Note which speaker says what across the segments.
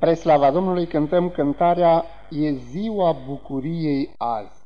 Speaker 1: Spre slava Domnului cântăm cântarea E ziua bucuriei azi.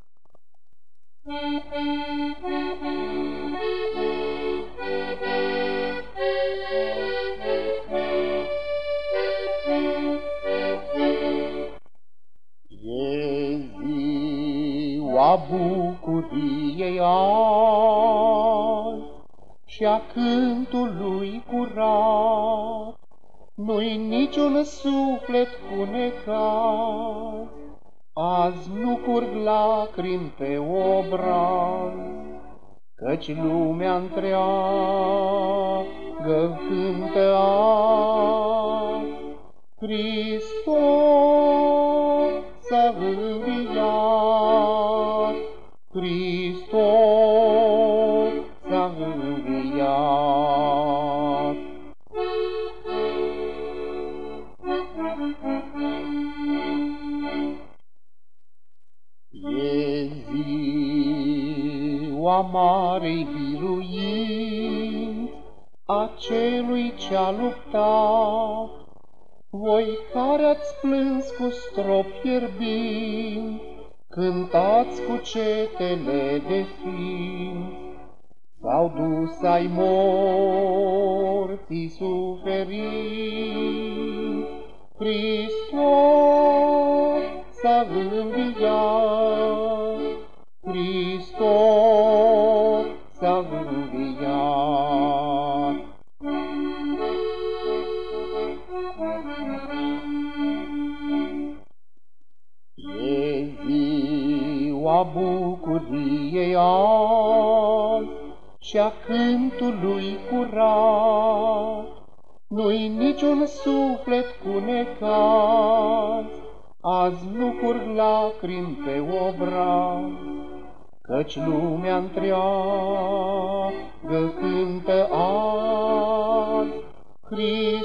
Speaker 1: E ziua bucuriei azi și a cântului curat, nu-i niciun suflet cunecat, azi nu curg lacrimi pe obraz, căci lumea întreagă cântă azi. Hristos s-a înviat, Hristos s-a înviat. E ziua marei biruinți a celui ce-a luptat. Voi care ați plâns cu stropi fierbinți, cântați cu cetele de sfinți, s-au dus ai morții suferinți. Hristos s-a înviat, Hristos s-a înviat. E ziua bucuriei azi și a cântului curat, nu-i niciun suflet cunecat, azi nu curg lacrimi pe obraz, căci lumea întreagă cântă azi.